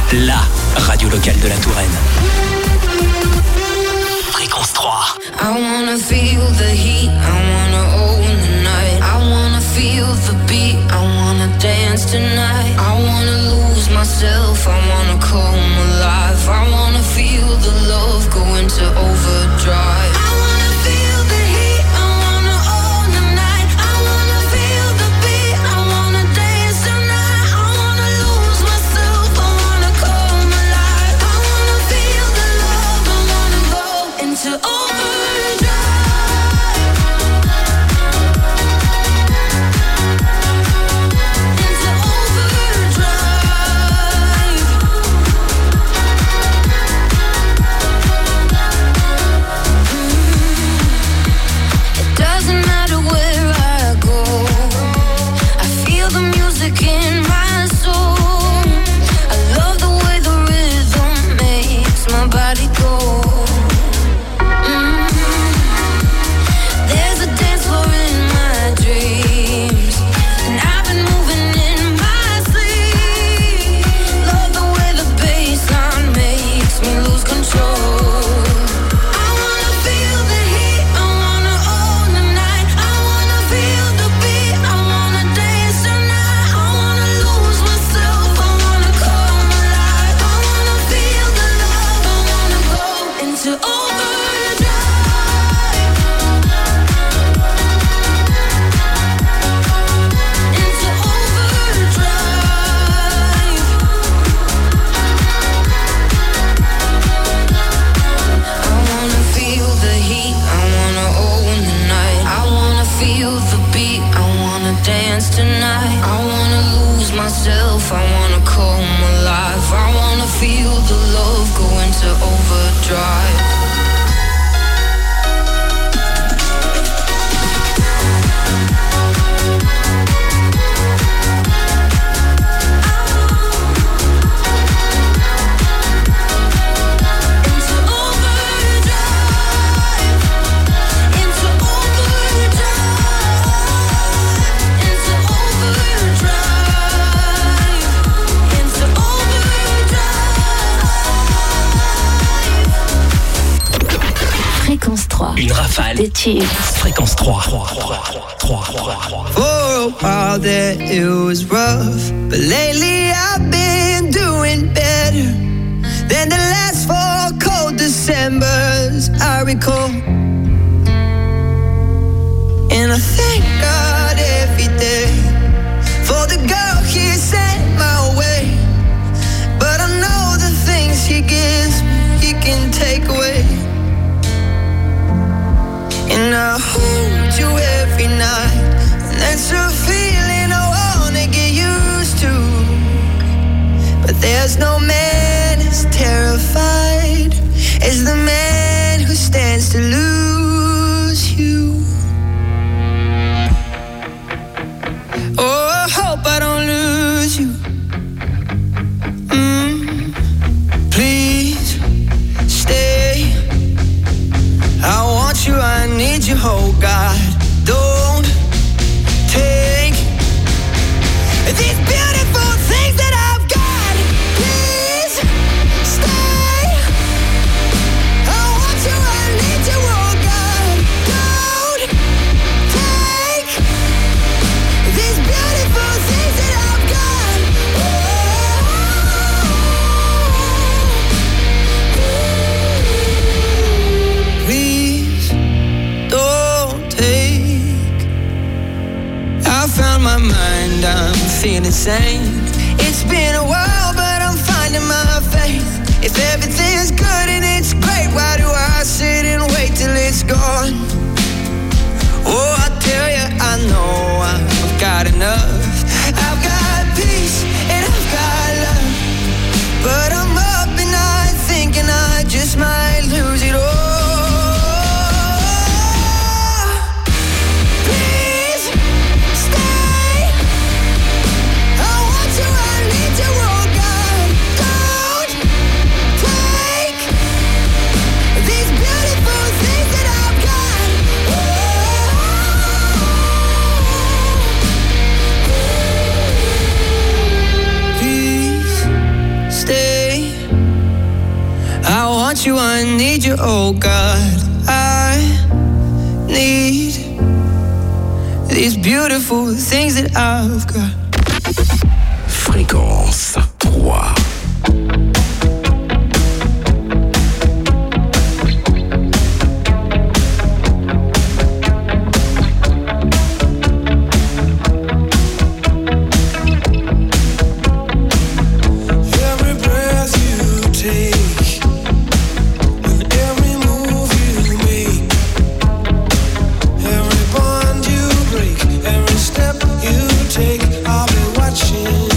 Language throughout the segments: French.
la radio locale de la Touraine. Fréquence 3. I wanna feel the heat, I wanna own the night. I wanna feel the beat, I wanna dance tonight. I wanna lose myself, I wanna come alive. I wanna feel the love go into overdrive. I wanna feel the heat, I wanna own the night. I wanna feel the beat, I wanna dance tonight. I wanna lose myself, I wanna come alive. I wanna feel the love, I wanna go into overdrive. In my soul, I love the way the rhythm makes my body go. There's a dance floor in my dreams, and I've been moving in my sleep. Love the way the bassline makes me lose control. I wanna feel the heat, I wanna own the night. I wanna feel the beat, I wanna dance tonight. To overdrive. Into overdrive. I wanna feel the heat, I wanna own the night. I wanna feel the beat, I wanna dance tonight. I wanna lose myself, I wanna come alive. I wanna feel the love go into overdrive. Une rafale des tubes. Fréquence 3. For a while there it was rough, but lately I've been doing better than the last 4 cold Decembers I recall. And I thank God every day for the girl He sent my way. But I know the things He gives me, He can take away. And I hold you every night, and that's a feeling I wanna get used to. But there's no man as terrified as the man who stands to lose you. Oh, I hope I don't lose you. Please stay. I want you, I need you, oh God. Don't take these beautiful things that I've got. Please stay. I want you, I need you, oh God. Don't take these beautiful things that I've got. Please don't take. I found my mind, I'm feeling sane. It's been a while, but I'm finding my faith. If everything's good and it's great, why do I sit and wait till it's gone? Oh, I tell you, I know I've got enough. I've got peace and I've got love, but I'm up at night thinking I just might lose it all. oh God, I need these beautiful things that I've got. Fréquence 3. I'll be watching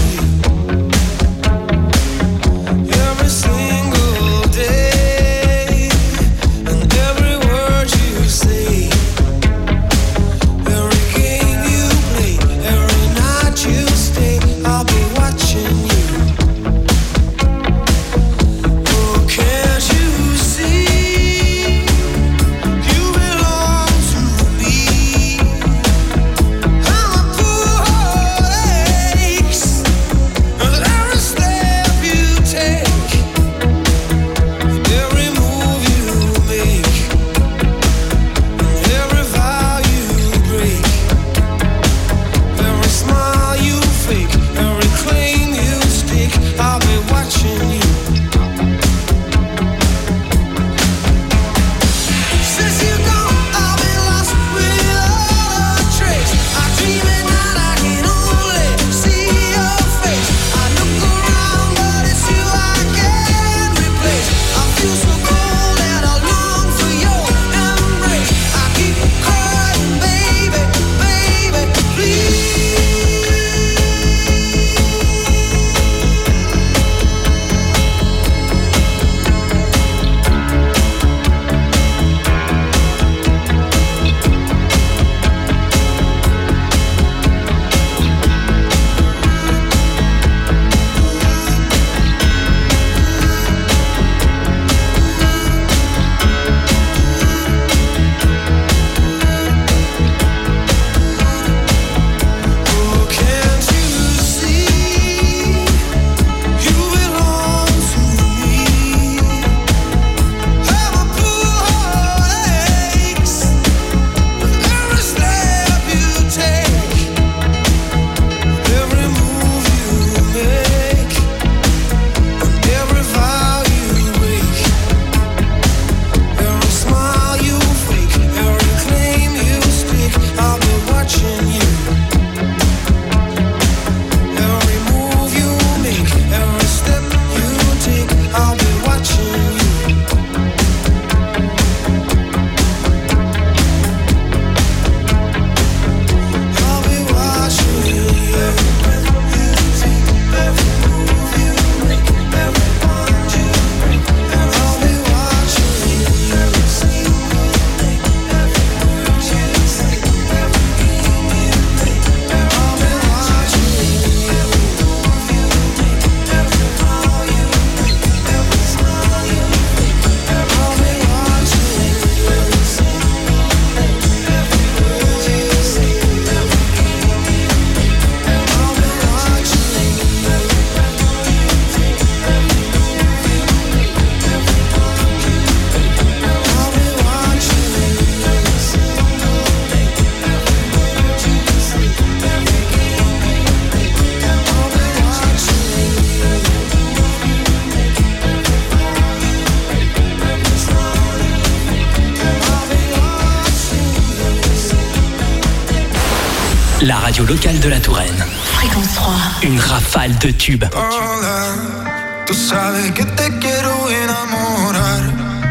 La radio locale de la Touraine. Fréquence 3. Une rafale de tubes. Hola, tú sabes que te quiero enamorar.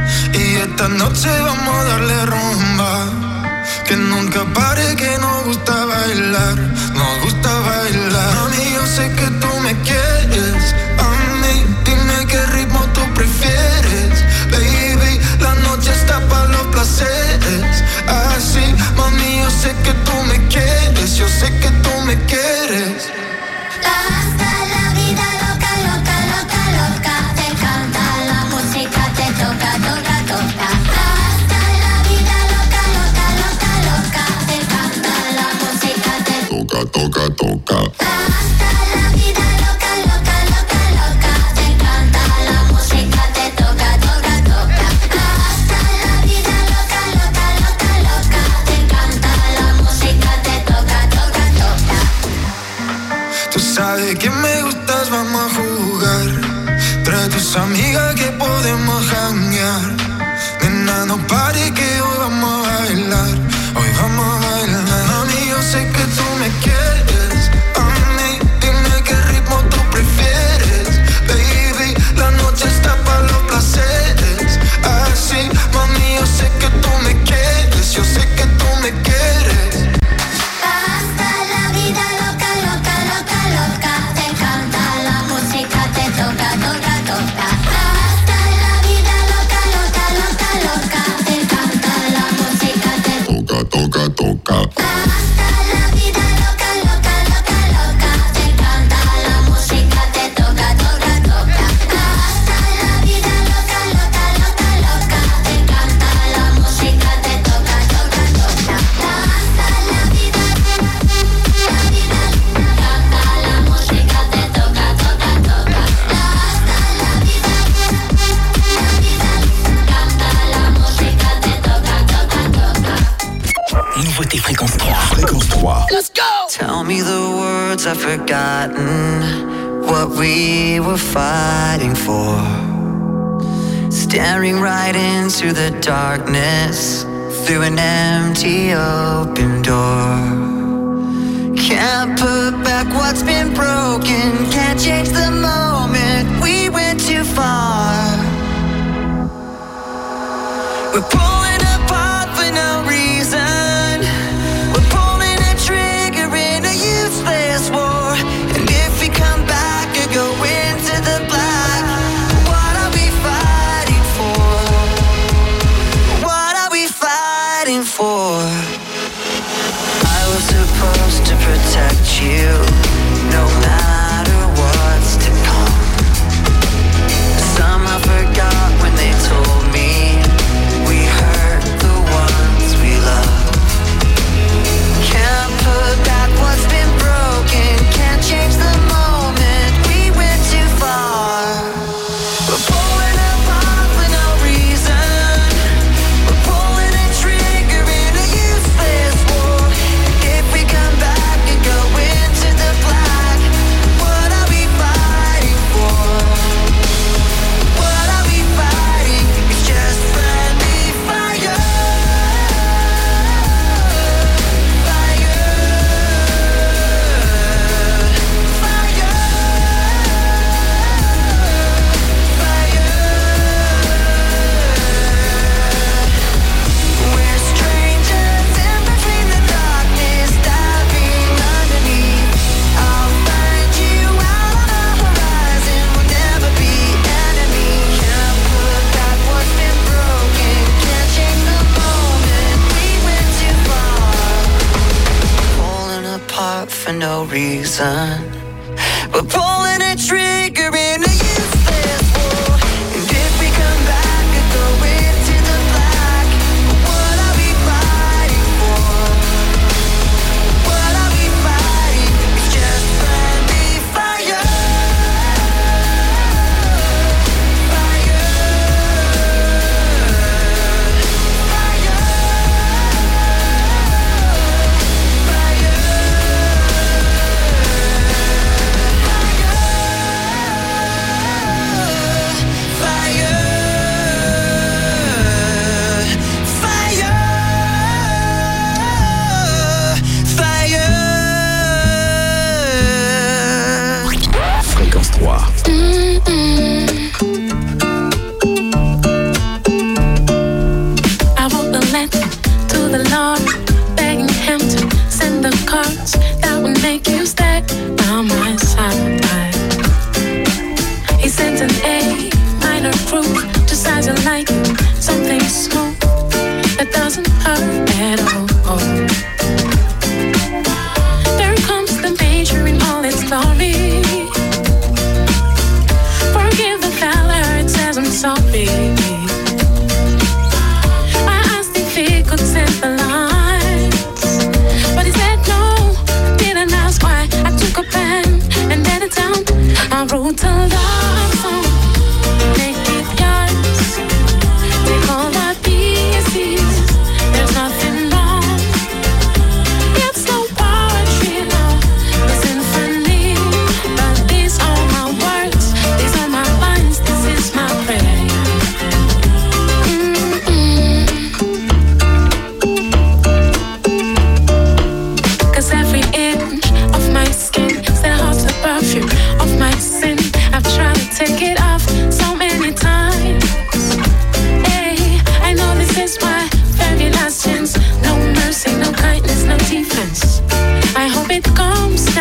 Y esta noche vamos a darle rumba. Que nunca pare, que nos gusta bailar. Nos gusta bailar. Mami, yo sé que tú me quieres. A mí, dime qué ritmo tú prefieres. Baby, la noche está para los placeres. Así, mami, yo sé que tú me quieres. Yo sé que tú me quieres. Hasta la vida loca, loca, loca, loca. Te canta la música, te toca, toca, toca. Hasta la vida loca, loca, loca, loca. Te canta la música, te toca, toca, toca. Hasta la vida sabe que me gustas, vamos a jugar. Trae tus amigas que podemos janguear. Nena, no pare que hoy vamos a bailar. Hoy vamos a bailar. Mami, yo sé que tú me quieres. A mí, dime qué ritmo tú prefieres. Baby, la noche está para los placeres. Así, mami, yo sé que tú me quieres. Yo sé que tú me quieres. Hasta la vida loca, loca, loca, loca. Te encanta la música, te toca, toca, toca. Hasta la vida loca, loca, loca, loca. Te encanta la música, te toca, toca, toca. Hasta la vida loca, loca, loca, loca. Te encanta la música, te toca, toca, toca. Hasta la vida loca, loca, loca, loca. Te encanta la música, te toca, toca, toca. Hasta la vida, canta la música, te toca, toca, toca. Hasta la vida, canta la música, te toca, toca, toca. Nouveauté Fréquence 3. Fréquence 3. Let's go! Tell me the words I've forgotten, what we were fighting for. Staring right into the darkness, through an empty open door. Can't put back what's been broken, can't change the moment, we went too far. We're pulling apart for no reason. We're pulling a trigger in a useless war. And if we come back and go into the black, what are we fighting for? What are we fighting for? I was supposed to protect you, no matter what's to come. Somehow forgot when they told me we hurt the ones we love. Can't put back what's been broken, can't change the moment, we went too far. We're pulling apart for no reason. We're pulling a trigger in a useless war. If we come back and go into the black, what are we fighting for? What are we fighting? It's just friendly fire. We're strangers in between the darkness, diving underneath. I'll find you out on the horizon, we'll never be enemies. Can't put back what's been broken, can't change the moment, we went too far. Pulling apart for no reason. We're pulling a trigger in a useless war. And if we come back and go into the black, what are we fighting for? What are we fighting? It's just friendly fire. Fire. Fréquence 3. I wrote a letter to the Lord, begging him to send the cards that would make you stay by my side. He sent an A minor group, just as you like it, something smooth that doesn't hurt at all. There comes the major in all its glory. Forgive the fella, it says I'm sorry. I asked if he could send the lines, but he said no. Didn't ask why. I took a pen and then it down. I wrote a love song, make it yours. Take all the pieces, there's nothing wrong.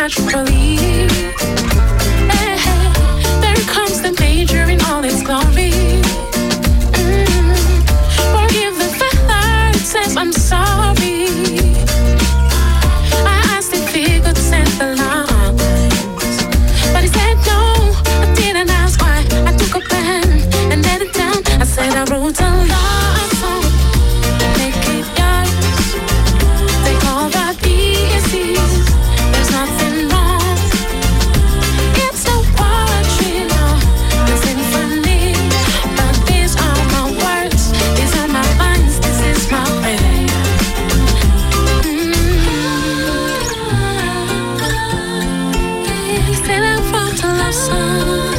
naturally. Hey, there comes the major in all its glory. Forgive the father, it says I'm sorry. I asked if he could send the lines, but he said no. I didn't ask why. I took a pen and let it down. I said I wrote a love song, make it yours. Take all the pieces, there's nothing wrong. It's no poetry, no, it's symphony. But these are my words, these are my lines, this is my prayer. Said I wrote a love song.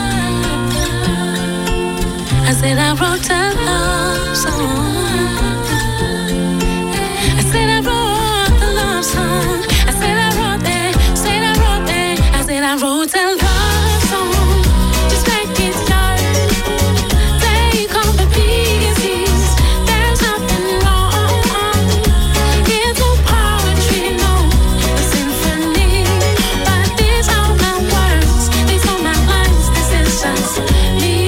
I said I wrote a love song. I said I wrote a love song. I said I wrote it. Said I wrote it. I said I wrote a love song. Just make it yours. Take all the pieces. There's nothing wrong. It's no poetry, no, a symphony. But these are my words. These are my lines. This is just me.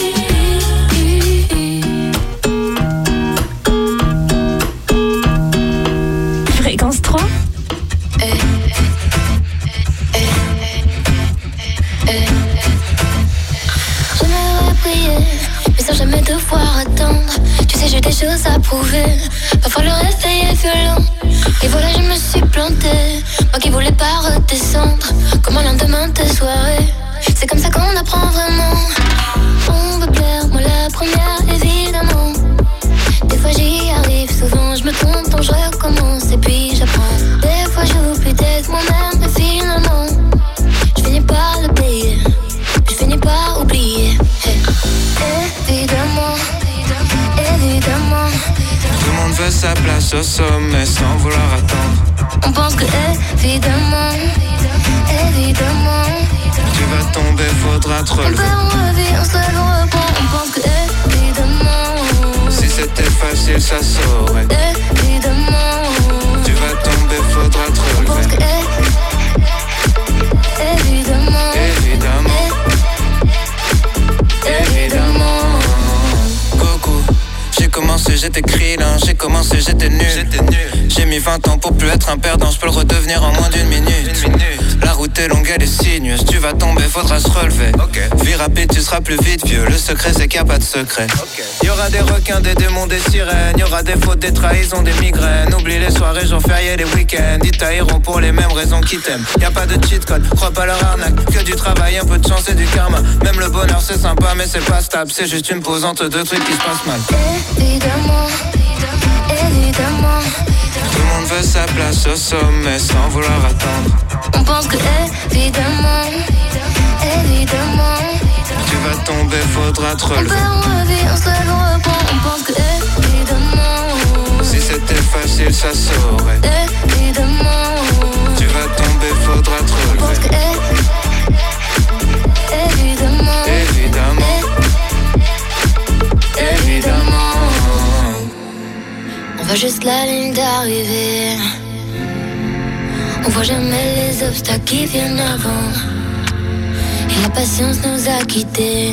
Fréquence 3. J'aimerais prier, mais sans jamais devoir attendre. Tu sais, j'ai des choses à prouver. Parfois le réveil est violent. Et voilà, je me suis plantée. Moi qui voulais pas redescendre, comme un lendemain de soirée. C'est comme ça qu'on apprend vraiment. On veut plaire, moi la première, évidemment. Des fois j'y arrive, souvent je me trompe, donc je recommence et puis j'apprends. Des fois j'oublie d'être moi-même, mais finalement je finis par le payer, je finis par oublier. Hey. Évidemment, évidemment, Tout le monde veut sa place au sommet sans vouloir attendre. on pense que évidemment, évidemment, Tu vas tomber, faudra te on relever. perd, on revient, on se lève, on reprend. On pense que évidemment, Si c'était facile, ça saurait. évidemment, Tu vas tomber, faudra te on pense relever. que évidemment, Évidemment, évidemment. Coucou, j'ai commencé, j'étais krillin. J'ai commencé, j'étais nul. J'ai mis 20 ans pour plus être un perdant. Je peux le redevenir en moins d'une minute. La route est longue, elle est sinueuse. Tu vas tomber, faudra se relever. Vie rapide, tu seras plus vite vieux. Le secret, c'est qu'il n'y a pas de secret. Y'aura des requins, des démons, des sirènes. Y'aura des fautes, des trahisons, des migraines. Oublie les soirées, jours fériés, les week-ends. Ils tailleront pour les mêmes raisons qu'ils t'aiment. Y'a pas de cheat code, crois pas leur arnaque. Que du travail, un peu de chance et du karma. Même le bonheur, c'est sympa, mais c'est pas stable. C'est juste une pause entre deux trucs qui se passent mal. évidemment, évidemment, Tout le monde veut sa place au sommet sans vouloir attendre. on pense que évidemment, évidemment, Tu vas tomber, faudra te on relever. perd, on revient, on se lève, on reprend. On pense que évidemment, Si c'était facile, ça saurait. évidemment, Tu vas tomber, faudra te on pense relever. que évidemment, Évidemment, évidemment. on voit juste la ligne d'arrivée. On voit jamais les obstacles qui viennent avant. Et la patience nous a quittés.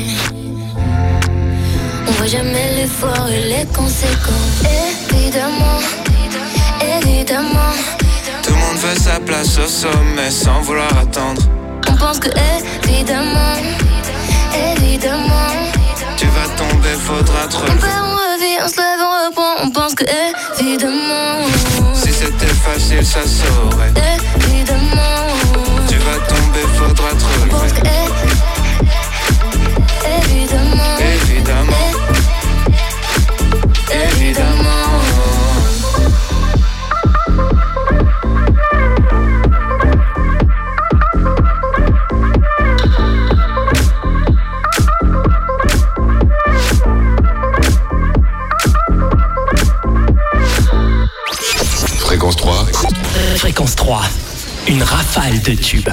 On voit jamais l'effort et les conséquences. Évidemment, évidemment, Tout le monde veut sa place au sommet sans vouloir attendre. on pense que évidemment, évidemment, Tu vas tomber, faudra te on relever. perd, on revient, on se lève, on reprend. On pense que évidemment, Si c'était facile, ça saurait. évidemment, Tu vas tomber, faudra te on pense relever. que évidemment, Évidemment, évidemment. Fréquence 3. Fréquence 3. Une rafale de tubes.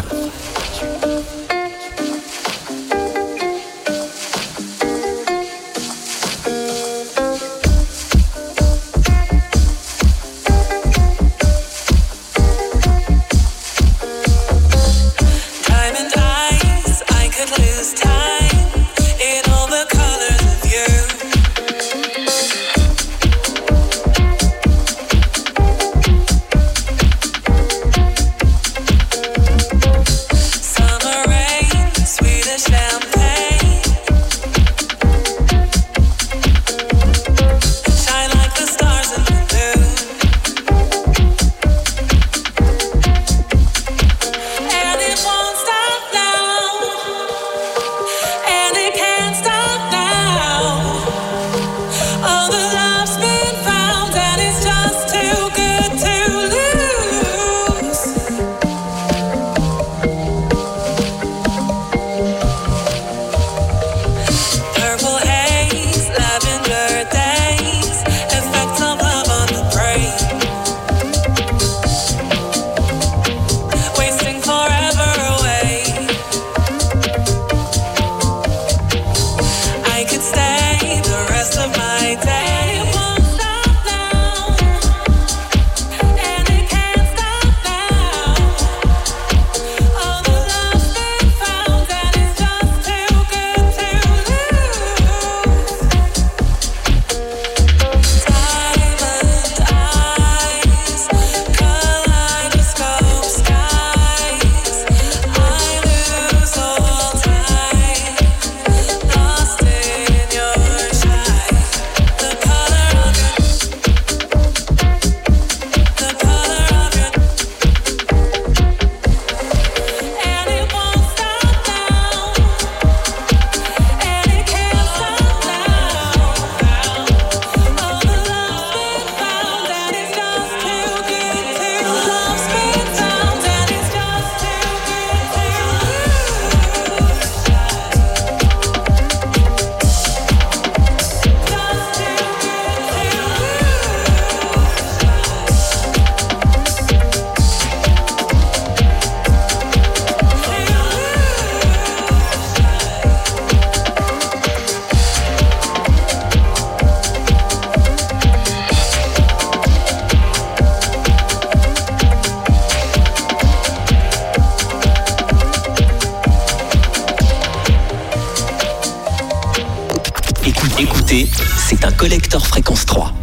Écoutez, c'est un collector fréquence 3.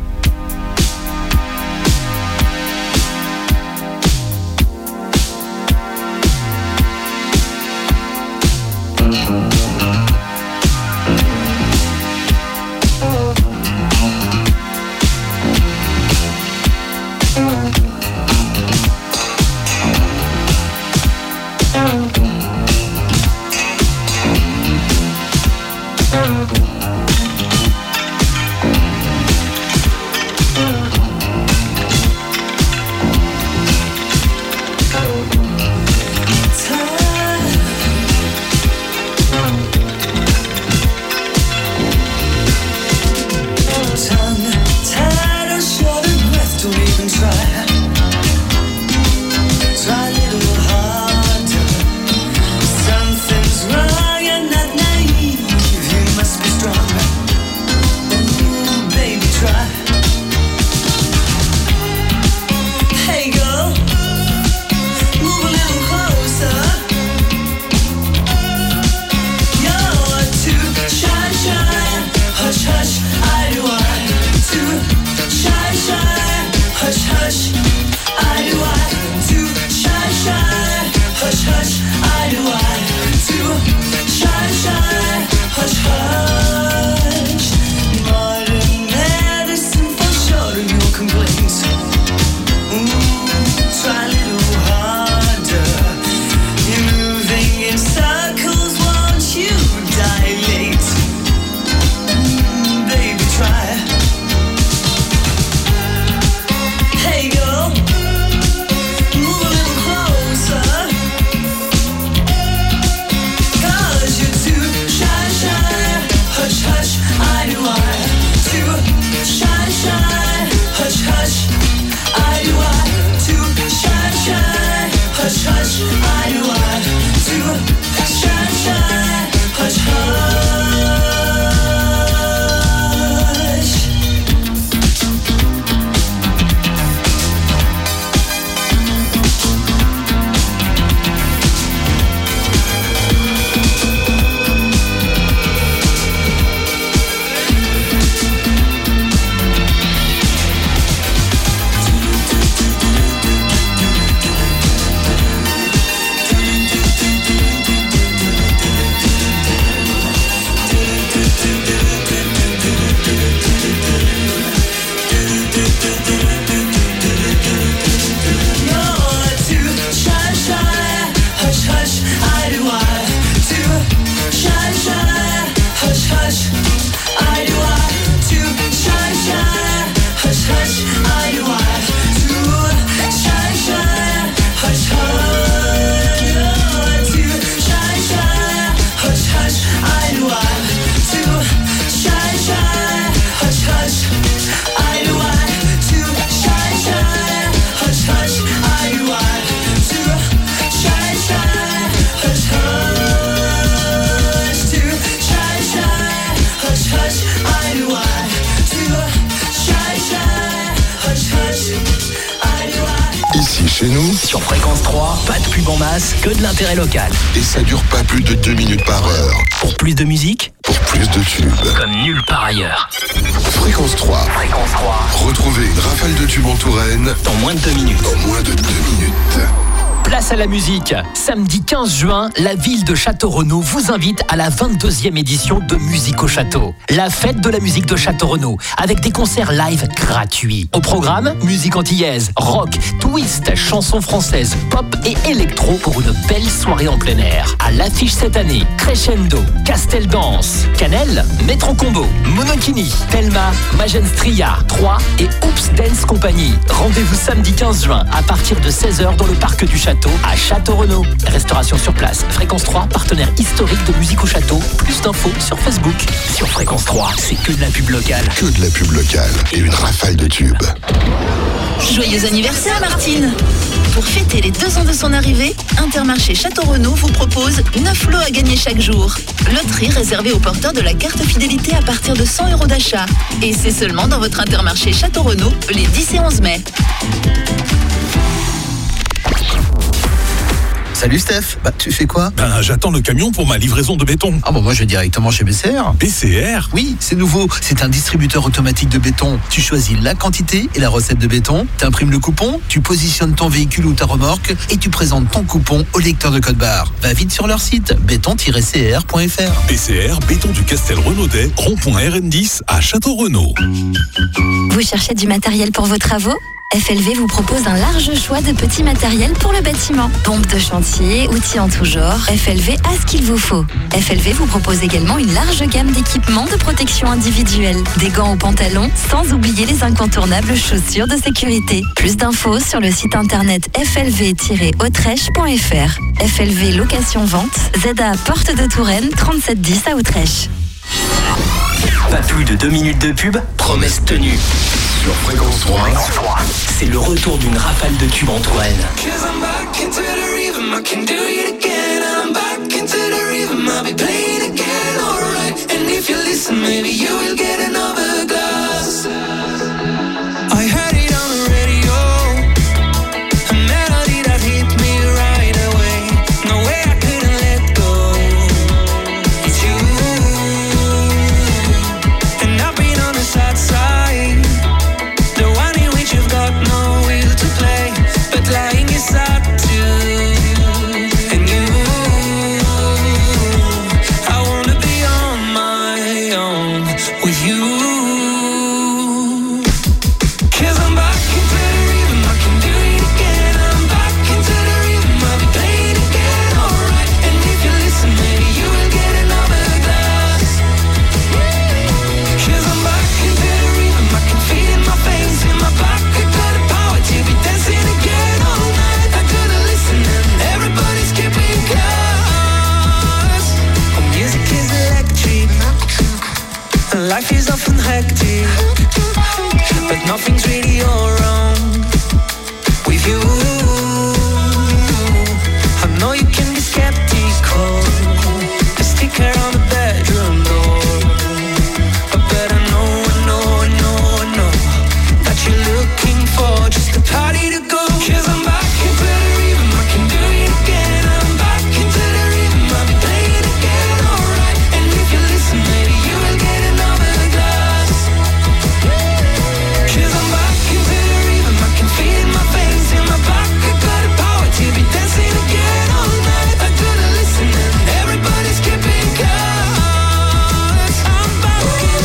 Hey girl, chez nous. Sur Fréquence 3, pas de pub en masse, que de l'intérêt local. Et ça dure pas plus de 2 minutes par heure. Pour plus de musique, pour plus de tubes. Comme nulle part ailleurs. Fréquence 3. Fréquence 3. Retrouvez une rafale de tubes en Touraine. Dans moins de 2 minutes. Dans moins de 2 minutes. Place à la musique. Samedi 15 juin, la ville de Château-Renaud vous invite à la 22e édition de Musique au Château. La fête de la musique de Château-Renaud, avec des concerts live gratuits. Au programme, musique antillaise, rock, twist, chansons françaises, pop et électro pour une belle soirée en plein air. À l'affiche cette année, Crescendo, Castel Dance, Canel, Metro Combo, Monokini, Thelma, Magenstria, 3 et Oops Dance Company. Rendez-vous samedi 15 juin à partir de 16h dans le parc du Château à Château-Renaud. Restauration sur place. Fréquence 3, partenaire historique de Musique au Château. Plus d'infos sur Facebook. Sur Fréquence 3, c'est que de la pub locale. Que de la pub locale et une rafale de tubes. Joyeux anniversaire Martine! Pour fêter les 2 ans de son arrivée, Intermarché Château-Renaud vous propose 9 lots à gagner chaque jour. Loterie réservée aux porteurs de la carte fidélité à partir de 100 € d'achat. Et c'est seulement dans votre Intermarché Château-Renaud les 10 et 11 mai. Salut Steph, tu fais quoi? J'attends le camion pour ma livraison de béton. Ah moi je vais directement chez BCR. BCR? Oui, c'est nouveau, c'est un distributeur automatique de béton. Tu choisis la quantité et la recette de béton, t'imprimes le coupon, tu positionnes ton véhicule ou ta remorque et tu présentes ton coupon au lecteur de code barre. Va vite sur leur site, béton-cr.fr. BCR, béton du Castel Renaudet, rond-point RN10 à Château-Renaud. Vous cherchez du matériel pour vos travaux ? FLV vous propose un large choix de petits matériels pour le bâtiment. Pompes de chantier, outils en tout genre, FLV a ce qu'il vous faut. FLV vous propose également une large gamme d'équipements de protection individuelle, des gants aux pantalons, sans oublier les incontournables chaussures de sécurité. Plus d'infos sur le site internet flv-autrèche.fr. FLV Location-Vente, ZA Porte de Touraine, 3710 à Autrèche. Pas plus de 2 minutes de pub, promesse tenue. Sur Fréquence 3, c'est le retour d'une rafale de tubes en Touraine. Life is often hectic, but nothing's really all wrong with you. I know you can be skeptical, a sticker on the bedroom door, but I know that you're looking for just a party to go. 'Cause I'm back into the rhythm, I can do it again. I'm back into the rhythm, I'll be playing again, alright. And if you listen, maybe you will get another glass. 'Cause I'm back into the rhythm, I can feel it in my veins, in my back. I got the power to be dancing again all night. I gotta listen and everybody's keeping count. I'm back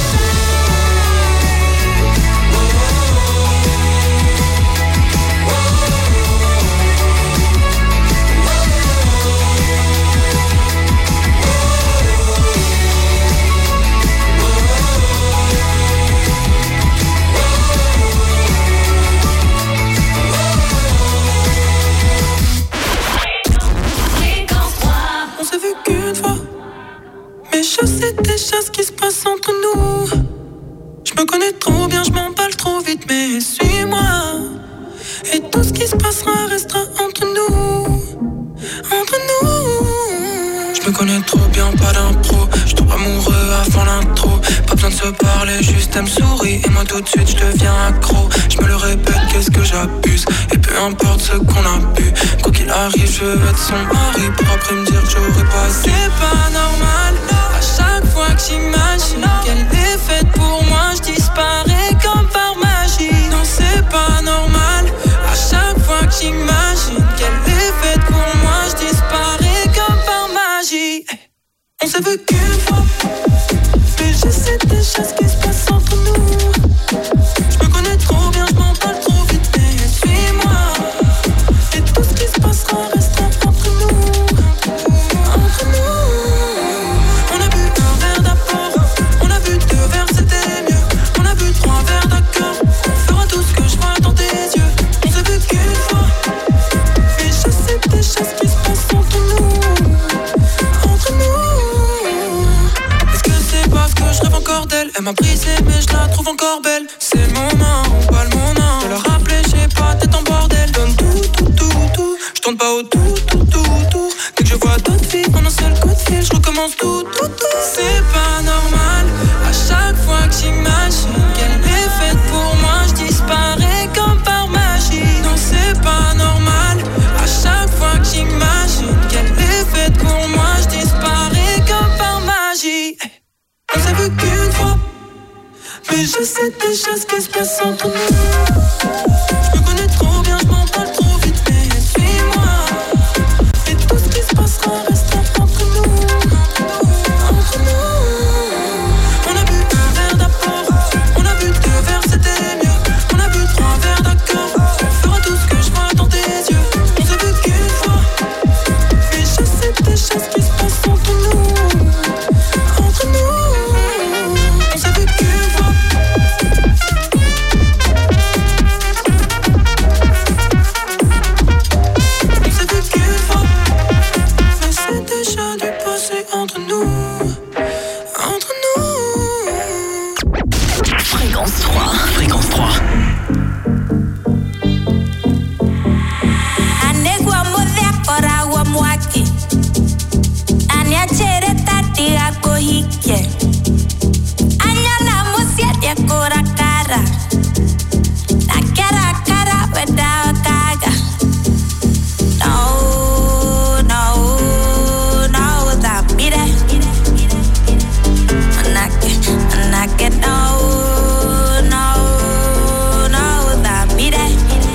On s'est vu qu'une fois, mais je sais déjà ce qui se passe entre nous. Je me connais trop bien, je m'emballe trop vite, mais suis-moi. Et tout ce qui se passera restera entre nous. Entre nous. Je me connais trop bien, pas d'impro. Je tombe amoureux avant l'intro. Pas besoin de se parler, juste elle me sourit. Et moi tout de suite je deviens accro. Je me le répète, qu'est-ce que j'abuse. Et peu peu importe ce qu'on a pu. Quoi qu'il arrive, je veux être son mari pour après me dire que j'aurais pas. C'est pas normal, à chaque fois que j'imagine qu'elle est faite pour moi, je disparais comme par magie. Non, c'est pas normal, à chaque fois que j'imagine qu'elle est faite pour moi, je disparais comme par magie. On s'est vu qu'une fois, mais je sais déjà ce qui se passe entre nous. Je me connais trop bien, je m'en parle trop vite, mais suis-moi. Et tout ce qui se passera restera entre nous. Entre nous. On a bu un verre d'apport, on a bu 2 verres, c'était mieux. On a bu 3 verres d'accord, on fera tout ce que je vois dans tes yeux. On s'est vu qu'une fois, mais je sais déjà ce qui se passe entre nous. Entre nous. Est-ce que c'est parce que je rêve encore d'elle? Elle m'a brisé mais je la trouve encore belle. C'est le moment, pas le moment de la rappeler, j'ai pas tête en bordel. Donne tout, je tourne pas au tout. Dès que je vois d'autres filles en un seul coup de fil, je recommence tout. C'est pas normal, à chaque fois que j'imagine qu'elle est faite pour moi, je disparais comme par magie. Non, c'est pas normal, à chaque fois que j'imagine qu'elle est faite pour moi, je disparais comme par magie. On s'est vu qu'une fois, mais je sais déjà ce qui se passe entre nous. Je me connais trop bien, je m'en parle trop vite, mais suis-moi. Et tout ce qui se passera restera entre nous. Entre nous. On a bu un verre d'apport, on a bu 2 verres, c'était mieux. On a bu 3 verres d'accord, on fera tout ce que je vois dans tes yeux. On s'est vu qu'une fois, mais je sais déjà ce qui se passe entre nous. Entre nous. On s'est vu qu'une fois. On s'est vu qu'une fois, mais c'est déjà du passé entre nous. Entre nous. Fréquence 3. Fréquence 3. Anegwa mudhekora wa mwaki Aniachere tati ako hike Anyana musia dekora kara Nakera kara without kaga No, that mire Manake, no, that mire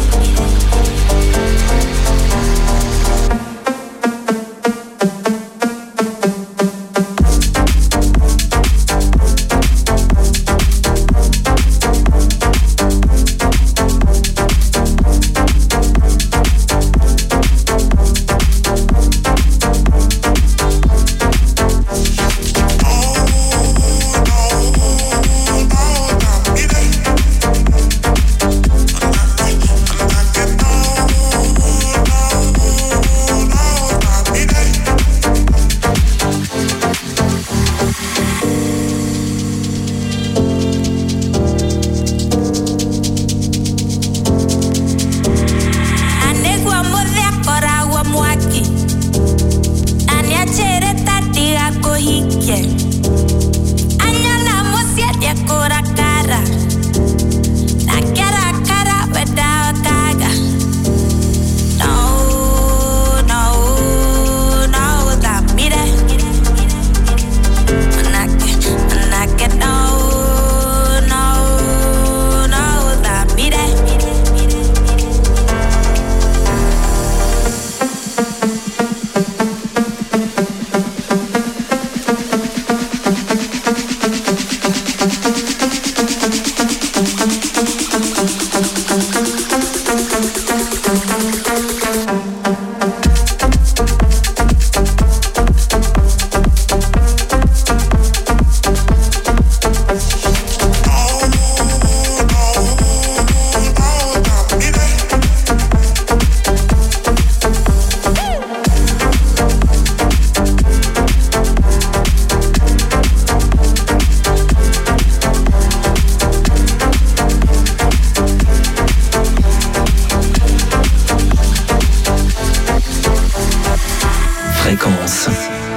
Fréquence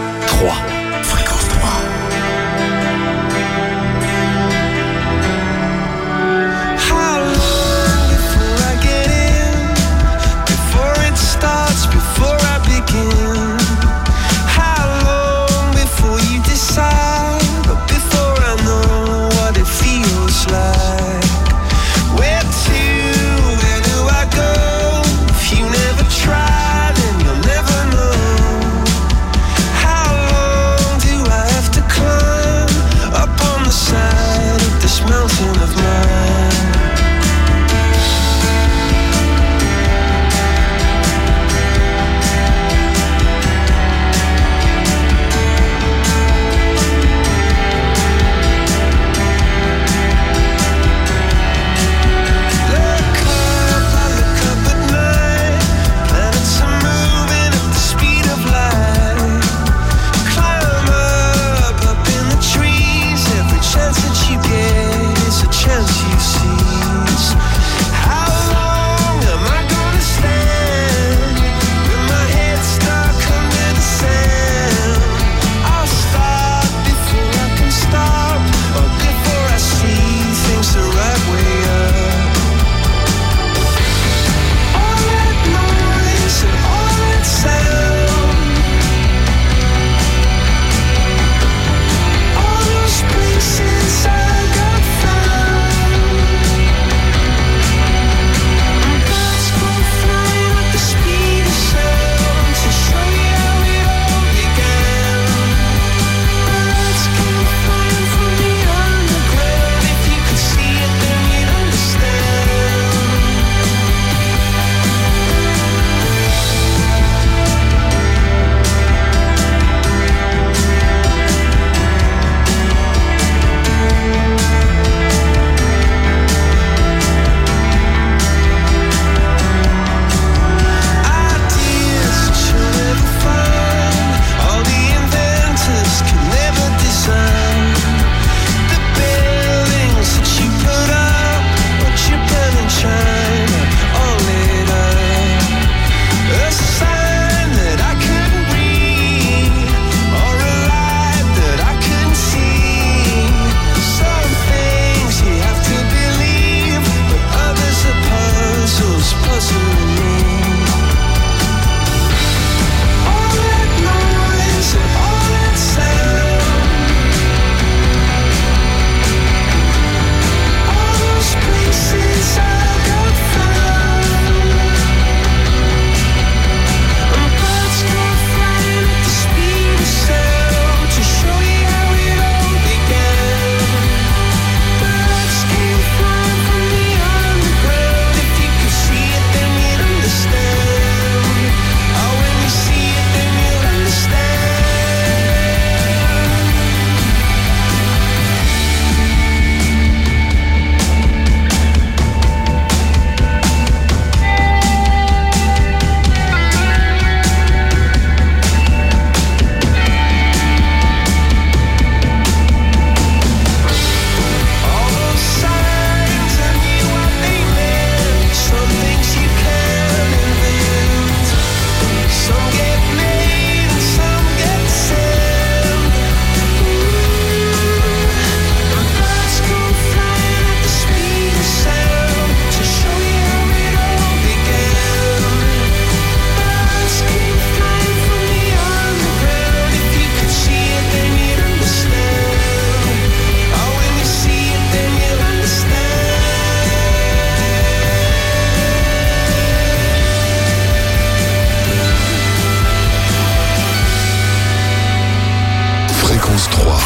3. Fréquence 3. How long before I get in?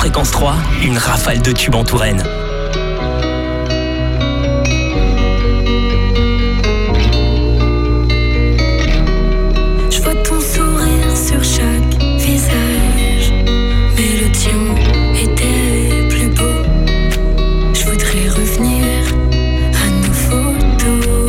Fréquence 3, une rafale de tubes en Touraine. Je vois ton sourire sur chaque visage, mais le tien était plus beau. Je voudrais revenir à nos photos.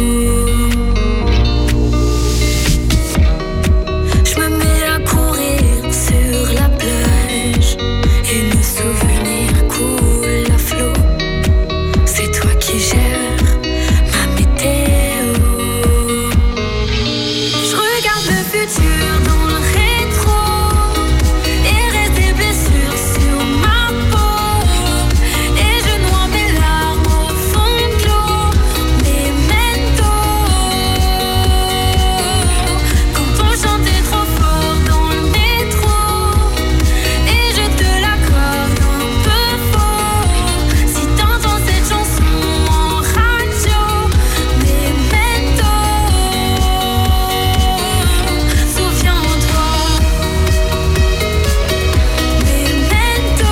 Je me mets à courir sur la plage et nos souvenirs coulent à flot. C'est toi qui gères ma météo. Je regarde le futur dans le rétro et reste des blessures sur ma peau. Et je noie mes larmes au fond de l'eau. Memento. Quand on chantait trop fort dans le métro et je te l'accorde un peu faux. Si t'entends cette chanson en radio, Memento. Souviens-toi. Memento.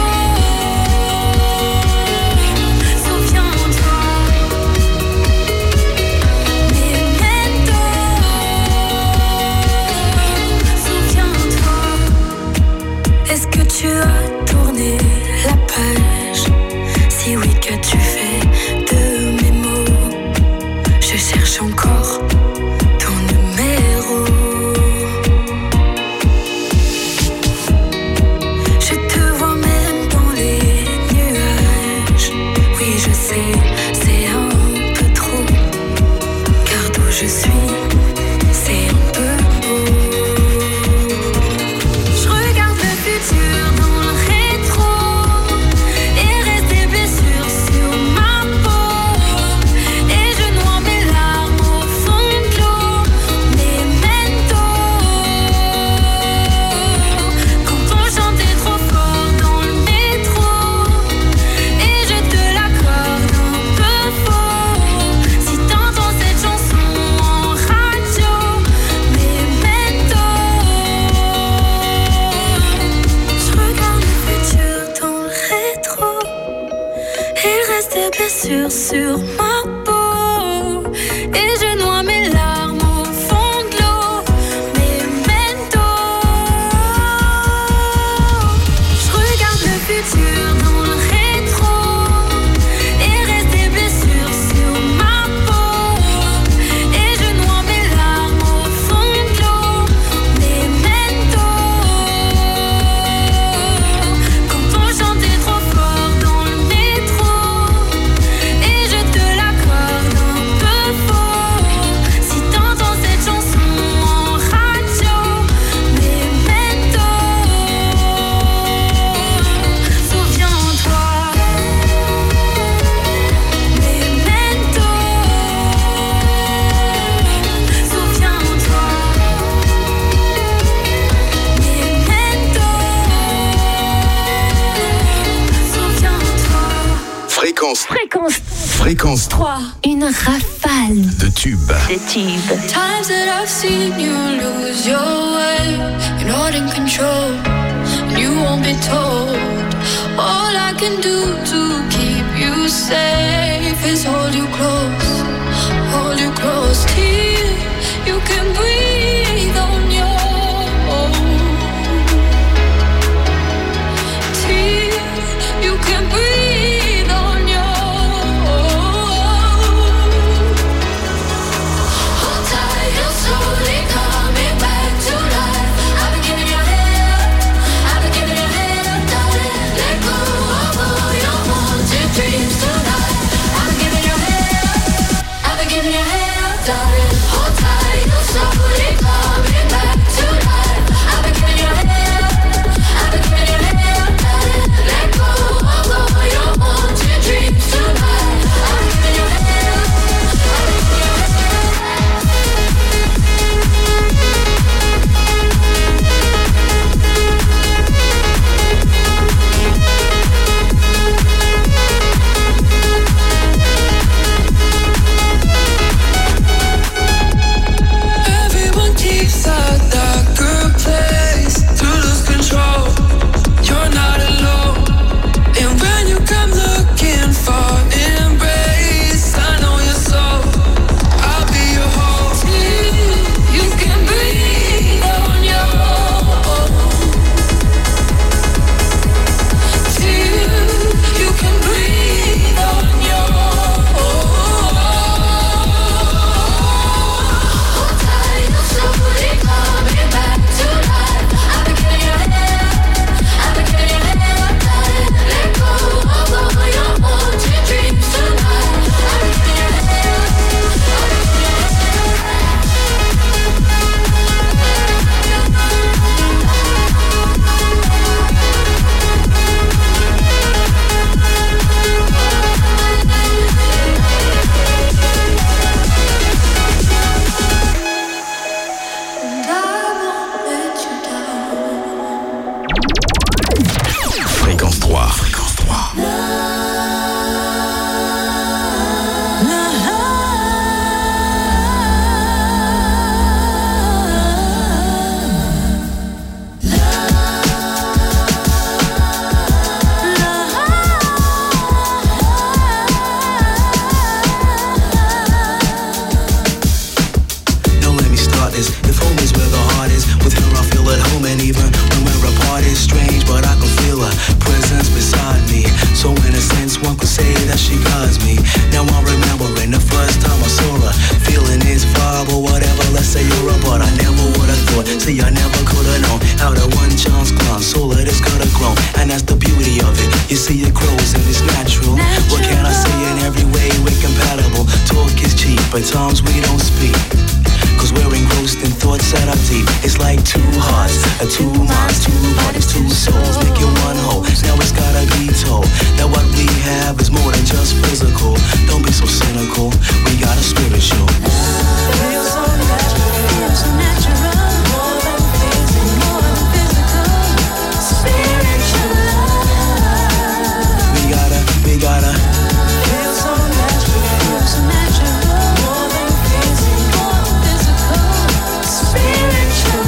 Souviens-toi. Memento. Souviens-toi. Est-ce que tu as tourné la page? Si oui, qu'as-tu fait de mes mots? Je cherche encore ton numéro. Je te vois même dans les nuages. Oui, je sais, c'est un peu trop. Car d'où je suis, c'est un peu beau. Je regarde le futur dans le rétro et reste des blessures sur ma peau. Et je noie mes larmes au fond de l'eau. Memento. Quand on chantait trop fort dans le métro et je te l'accorde un peu faux. Si t'entends cette chanson en radio, Memento. Je regarde le futur dans le rétro. Il reste des blessures sur ma peau. Et je noie mes larmes au fond de l'eau. Memento. Je regarde le futur dans le rétro. Il reste des blessures sur ma peau. Et je noie mes larmes au fond de l'eau. Memento. Quand on chantait trop fort dans le métro et je te l'accorde un peu faux. Si t'entends cette chanson en radio, Memento. Souviens-toi. Memento. Souviens-toi. Memento. Souviens-toi. Fréquence 3. Une rafale de tubes. de tubes. Times that I've seen you lose your way, you're not in control, and you won't be told. All I can do to keep you safe is hold you close till you can breathe on your own. Till you can breathe on your own. Hold tight, you're slowly coming back to life. I've been giving you hell, darling. Let go of all your haunted dreams tonight. I've been giving you hell, darling. Hold start this? If home is where the heart is, with her I feel at home, and even when we're apart it's strange, but I can feel her presence beside me. So in a sense one could say that she guides me. Now I'm remembering the first time I saw her. Feeling is vibe or whatever, let's say you're a but I never would've thought, see I never could've known how the one chance climbs, so let us could've grown. And that's the beauty of it, you see it grows and it's natural. What can I say, in every way we're compatible. Talk is cheap, but times we don't speak, cause we're engrossed in thoughts that are deep. It's like two hearts, two minds, two bodies, two souls, making one whole. Now it's gotta be told that what we have is more than just physical. Don't be so cynical, we got a spiritual. Feels so natural, feels so natural. More than physical, more than physical. Spiritual love. We gotta. Feels so natural, feels so natural. More than physical, more than physical. Spiritual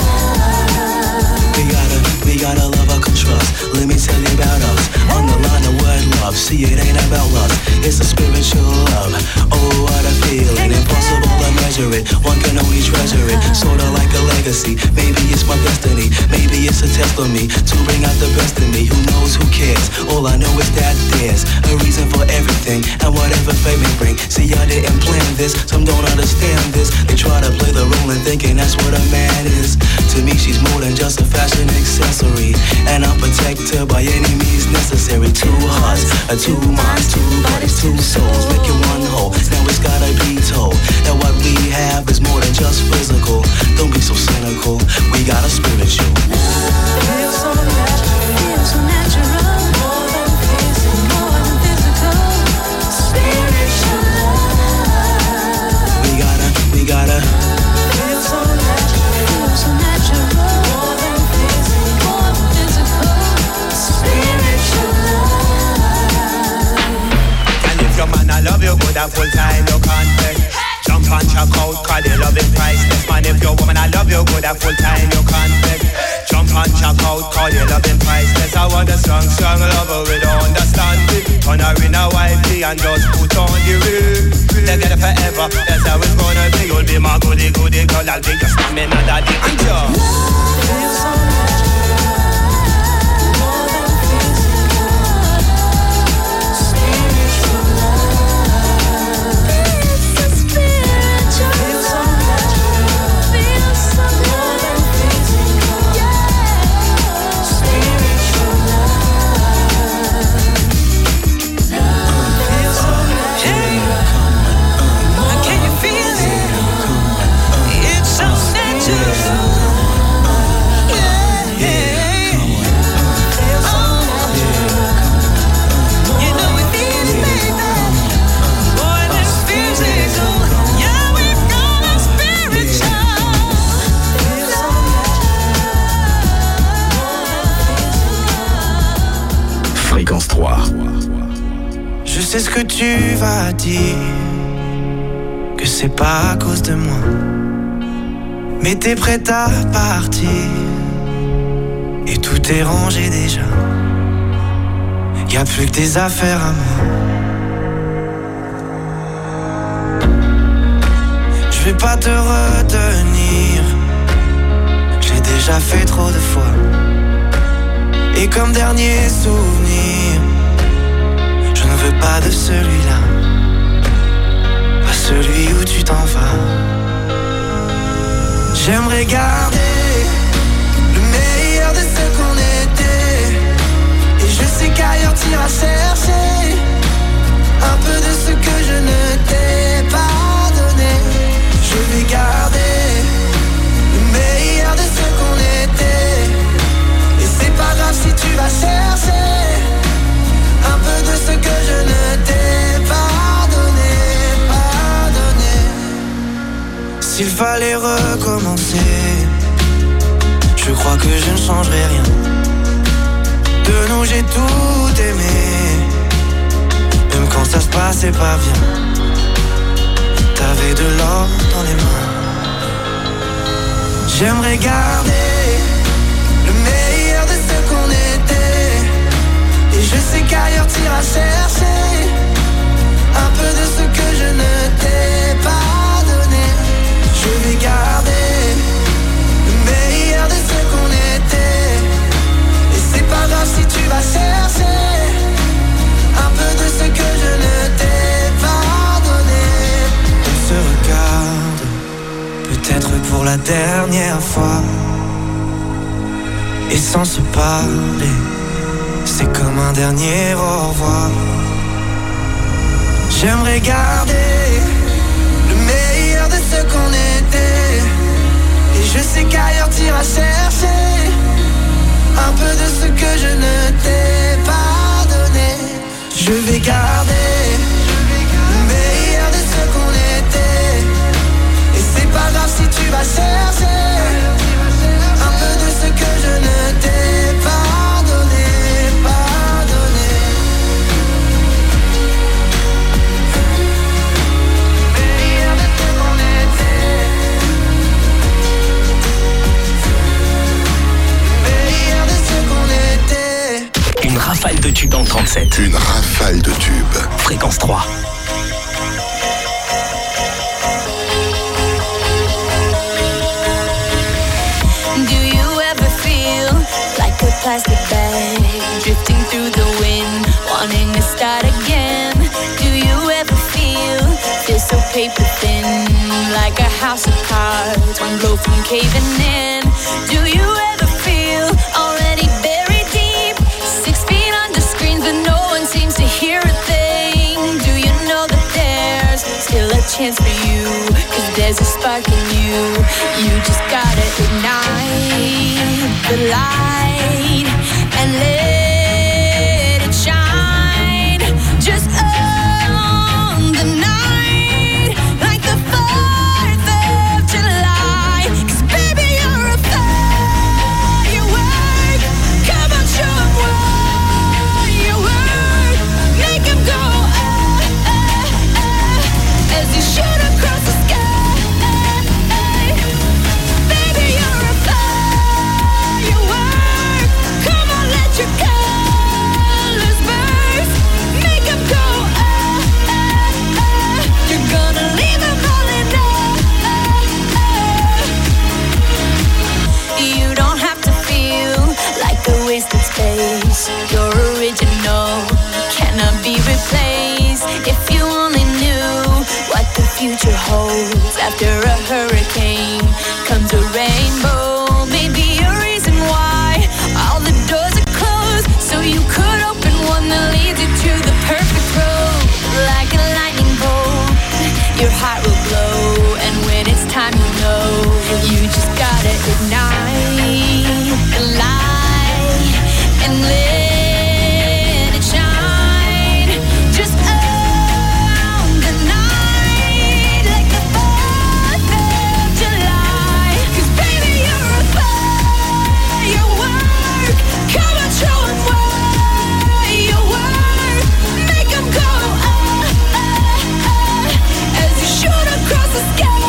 love. We gotta love our can trust. Let me tell you about us. Underline the word love. See, it ain't about lust, it's a spiritual love. Oh, what a feeling, impossible to measure it. One can only treasure it, sorta like a legacy. Maybe it's my destiny, maybe it's a test on me to bring out the best in me. Who knows, who cares? All I know is that there's a reason for everything, and whatever fate may bring. See, I didn't plan this, some don't understand this. They try to play the role and thinking that's what a man is. To me, she's more than just a fashion accessory, and I'm protected by any means necessary. Two hearts, two minds, two bodies, two souls, making one whole. Now it's gotta be told that what we have is more than just physical. Don't be so cynical, we got a spiritual. Feels so natural, feels so natural. More than physical, more than physical. Spiritual love. We gotta. Feels so natural, feels so natural. More than physical, more than physical. Spiritual love. And if your man I love you good and full time you can't. Jump and check out, cause they love it priceless. Man, if your woman I love you good and full time you can't beg. Jump and check out, cause they love it priceless. I want a strong, strong lover with understanding. Turn her in a wifey and just put on the ring. Together forever, that's how it's gonna be. You'll be my goodie, goodie girl, I'll be your stamina daddy. And you feels so natural. Fréquence 3. Je sais ce que tu vas dire, que c'est pas à cause de moi, mais t'es prête à partir et tout est rangé déjà. Y'a plus que tes affaires à moi. Je vais pas te retenir, j'ai déjà fait trop de fois. Et comme dernier souvenir, je ne veux pas de celui-là, pas celui où tu t'en vas. J'aimerais garder le meilleur de ce qu'on était, et je sais qu'ailleurs t'iras chercher un peu de ce que je ne t'ai pas donné. Je vais garder le meilleur de ce qu'on était, et c'est pas grave si tu vas chercher un peu de ce que je ne t'ai pas donné, pas donné. S'il fallait recommencer, je crois que je ne changerai rien. De nous j'ai tout aimé, même quand ça se passait pas bien. T'avais de l'or dans les mains. J'aimerais garder le meilleur de ce qu'on était, et je sais qu'ailleurs t'iras chercher un peu de ce que je ne t'ai pas donné. Je vais garder peut-être pour la dernière fois. Et sans se parler, c'est comme un dernier au revoir. J'aimerais garder le meilleur de ce qu'on était. Et je sais qu'ailleurs t'iras chercher un peu de ce que je ne t'ai pas donné. Je vais garder le meilleur de ce qu'on était. Et c'est pas grave si tu vas chercher un peu de ce que je ne t'ai pas donné, pas donné. Meilleur de ce qu'on était. Meilleur de ce qu'on était. Une rafale de tubes dans le 37. Une rafale de tubes. Fréquence 3. Plastic bag drifting through the wind, wanting to start again. Do you ever feel so paper thin, like a house of cards, one blow from caving in? Do you ever feel already buried deep, 6 feet under screens, but no one seems to hear a thing? Do you know that there's still a chance for you, 'cause there's a spark in you. You just gotta ignite the light and let it shine. Just on the night, like the 4th of July. 'Cause baby, you're a firework. Come on, show 'em what you work. Make 'em go as you shoot across the sky. Baby, you're a firework. Come on, let your colors burst. Make 'em go You're gonna leave 'em all in You don't have to feel like a wasted space. You're original, cannot be replaced. If you only knew what the future holds. After a hurricane comes a rainbow. Maybe a reason why all the doors are closed, so you could open one that leads you to the perfect road. Like a lightning bolt, your heart will glow, and when it's time, you know you just gotta ignite the light and let it shine. Just on the night, like the 4th of July. 'Cause baby, you're a firework. Come on, show 'em what you work. Make 'em go as you shoot across the sky.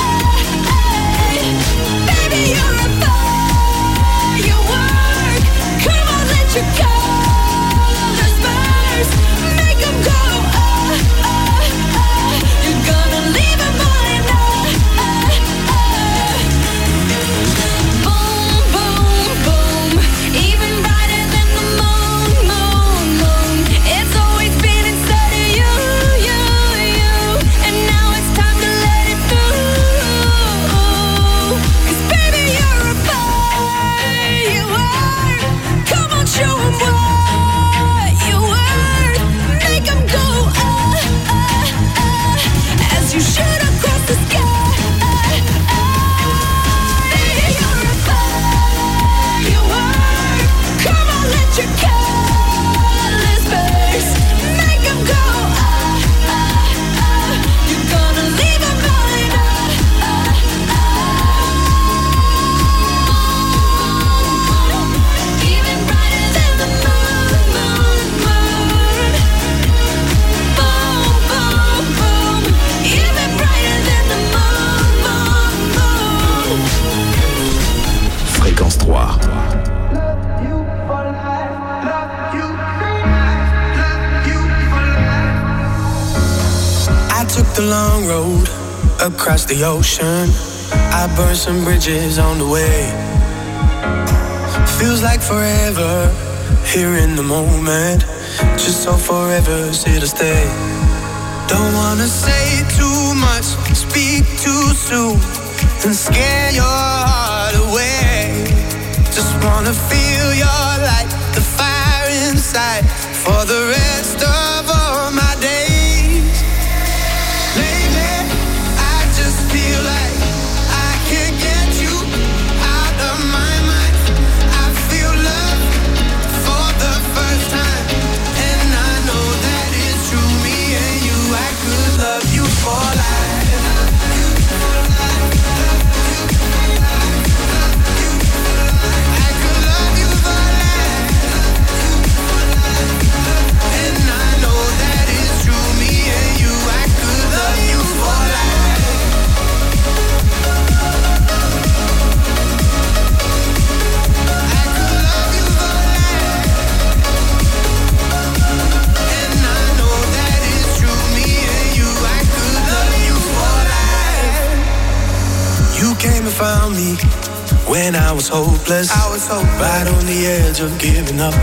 Baby, you're a firework. Come on, let your colors burst. Make 'em go You're gonna leave 'em all in Boom, boom, boom. Even brighter than the moon, moon, moon. It's always been inside of you, you, you. And now it's time to let it through. 'Cause baby, you're a firework. Come on, show 'em what you worth. Make 'em go as you shoot across the sky. Baby, you're a firework. Come on, let your colors burst. Make 'em go You're gonna leave 'em all in Even brighter than the moon, moon, moon. Boom, boom, boom. Even brighter than the moon, moon, moon. Fréquence 3. I took the long road across the ocean. I burned some bridges on the way. Feels like forever here in the moment. Just so forever's here to stay. Don't wanna say too much, speak too soon. and scare your heart away. Just wanna feel your light, the fire inside, for the rest of all my days. Lately, I just feel like I can't get you out of my mind. I feel love for the first time, and I know that it's true. Me and you, I could love you for life. Came and found me when I was hopeless. Right on the edge of giving up.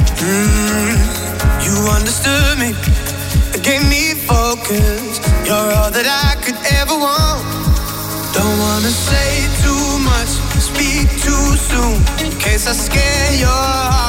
You understood me, gave me focus. You're all that I could ever want. Don't wanna say too much, speak too soon, in case I scare your heart